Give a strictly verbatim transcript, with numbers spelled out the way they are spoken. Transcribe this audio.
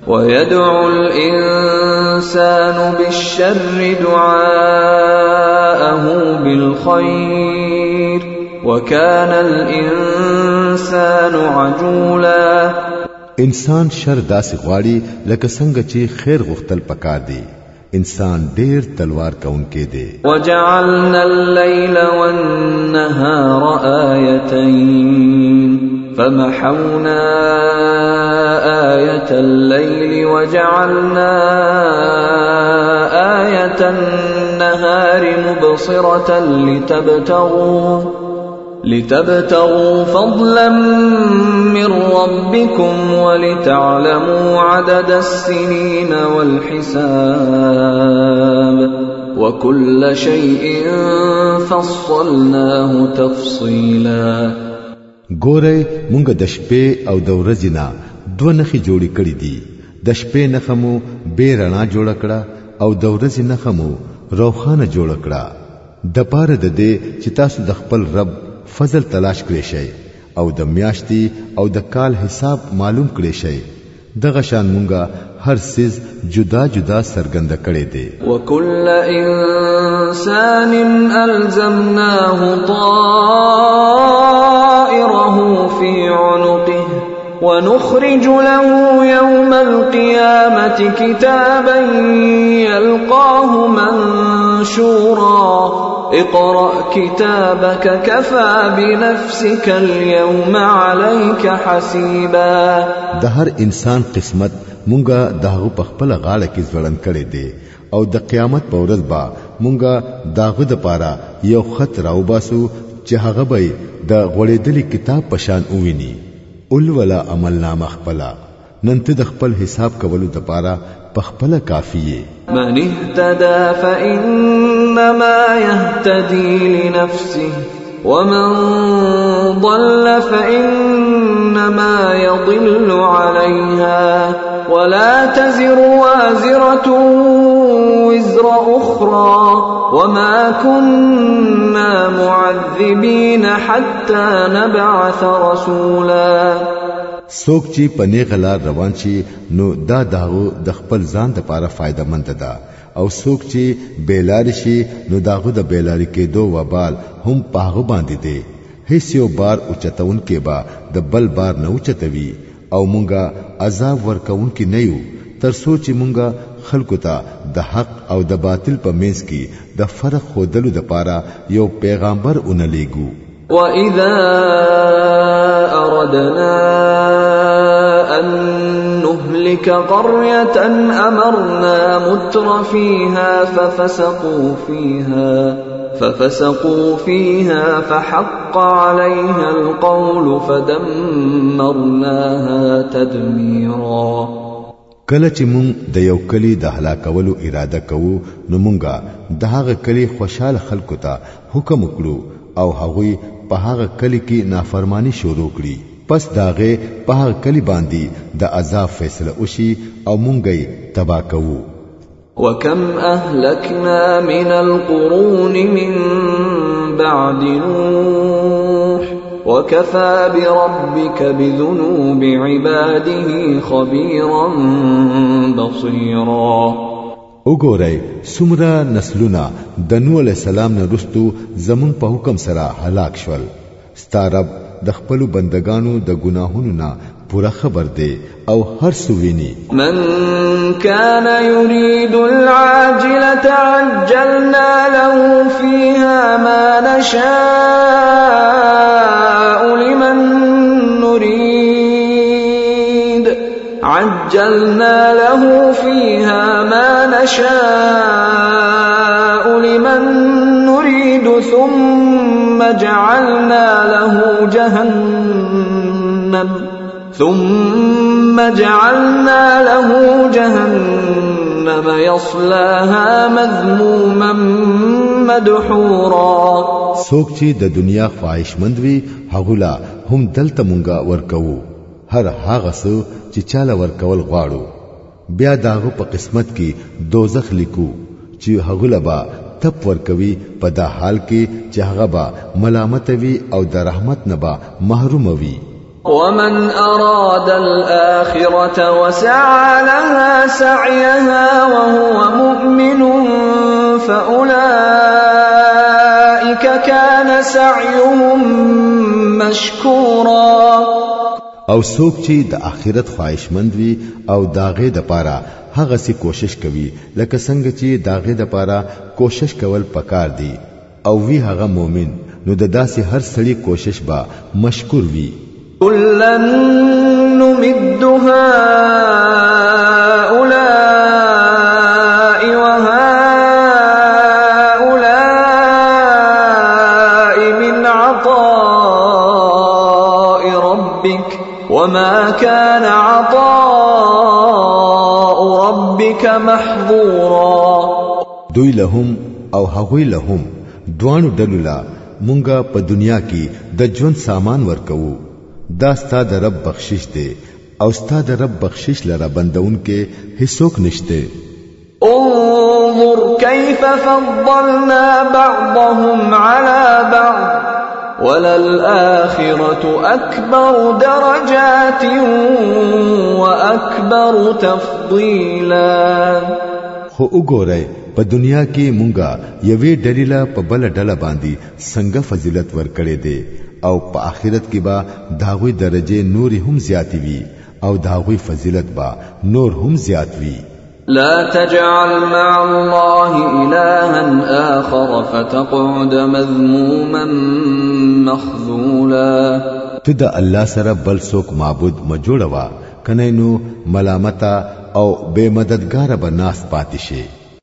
ويدعو الإنسان بالشر دعاءه بالخير وكان الإنسان عجولا. انسان شر داسې غواړي لکه څنګه چې خیر غوښتل پکار دی. انسان ډیر تلوار کونکي دی. وجعلنا الليل والنهار آيتين فمحونا آية الليل وجعلنا آية النهار مبصرة لتبتغوا لتبتغوا فضلا من ربكم ولتعلموا عدد السنين والحساب وكل شيء فصلناه تفصيلا. ګوره مونږ د شپې او د ورځې نه دوه نخې جوړې کړې دي. د شپې نخه مو بې رڼا جوړه کړه او د ورځې نخه مو روښانه جوړه کړه د پاره د دې چې تاسو د خپل رب فضل تلاش کړئ شئ او د میاشتې او د کال حساب معلوم کړئ شئ. دغه شان مونږه هر سیز جدا جدا سرګند کړي دي. وكل انسان الزمناه طائره في عنقه ونخرج له يوم القيامة كتابا يلقاه منشورا اقرأ كتابك كفى بنفسك اليوم عليك حسيبا. د هر انسان قسمت مونږه داغه په خپل غاړه کې ځوړن کړي دي او د قیامت په ورځ با مونږه داغه د پاره یو خط راوباسو چې هغه به د غوړېدلې کتاب په شان وویني. اول ولا عمل نامه خپلا نن ته د خپل حساب کولو د پاره په خپل کافیه. من اهتدى فإنما يهتدي لنفسه ومن ضل فإنما يضل عليها ولا تزر وازرة وزر أخرى وما كنا معذبين حتى نبعث رسولا. څوک چې پنی غلار روان شي نو دا داغو د خپل ځان لپاره فائدہ مند ده او څوک چې بیلاری شي نو داغو د بیلاری کېدو وبال هم پاغه باندې دي. هیڅ یو بار اوچتون کې با د بل بار نه اوچتوي او مونږه عذاب ورکون کې نه یو تر سوچ مونږه خلکو ته د حق او د باطل په منځ کې د فرق خودلو د پاره یو پیغمبر اونلېګو. وَإِذَا أَرَدْنَا أَن نُهْلِكَ قَرْيَةً أَمَرْنَا مُتْرَ فِيهَا فَفَسَقُوا فِيهَا فَفَسَقُوا فِيهَا فَحَقَّ عَلَيْهَا الْقَوْلُ فَدَمَّرْنَاهَا تَدْمِيرًا. کله چې مونږ د یو کلی د هلاکولو اراده کوو نو مونږه د هغه کلی خوشاله خلکو ته حکم وکړو او هغوی په هغه کلی کې نافرمانی شروع کړي. پس داغه په هغه کلی باندې د عذاب فیصله وشي او مونږه تبا کوو. وكم أهلكنا من القرون من بعد نوح وكفى بربك بذنوب عباده خبيرا بصيرا. وګورئ سمرا نسلونه د نوح علیہ السلام نه رستو زمون په حکم سره هلاک شول. ستارب د خپل بندگانو د ګناهونو نه پورا خبر دی او هر سویني. من كان يريد العاجلة عجلنا له فيها ما نشاء لمن نريد عجلنا له فيها ما نشاء لمن نريد ثم جعلنا له جهنم ثم جعلنا له جهنم يصلاها مذموما مدحورا. څوک چې د دنیا خواهشمند وي هغه هم دلته مونږه ورکوو. هر هغه څه چې چاله ورکول غواړو بیا داغه په قسمت کې دوزخ لیکو چې هغه لبا تپ ورکوي په دا حال کې چې هغه با ملامت وي او د رحمت نه با محروم وي. ومن أراد الآخرة وسعى لها سعيها وهو مؤمن فأولئك كان سعيهم مشكورا. او څوک چې د آخرت خواهشمند وي او داغه د پاره هغه سي کوشش کوي لکه څنګه چې داغه د پاره کوشش کول پکار دي او وی هغه مؤمن نو د داسې هر سړي کوشش با مشکور وي. كلن نمد هؤلاء وهؤلاء من عطاء ربك وما كان عطاء ربك محظورا. دوی لهم او هغوی لهم دوانو ډلولا مونږه په دنیا کې د ژوند سامان ورکوو. دا ستا د رب بخشش دی او ستا د رب بخشش لره بندون کې هیڅوک نشته. انظر كيف فضلنا بعضهم على بعض وللآخرة أكبر درجات وأكبر تفضيلا. خو وګورئ په دنیا کې مونږه یوې ډلیلا په بل ډله باندې څنګه فضیلت ورکړې دي او په آخرت کې با داغوی درجه نور هم زیاتی وي او داغوی فضیلت با نور هم زیات وي. لا تجعل مع الله إلها آخر فتقعد مذموما مخذولا. تدا الله سره بل څوک معبود مجوړوا کنه نو ملامتا او بے مددگار به ناس پاتې شي.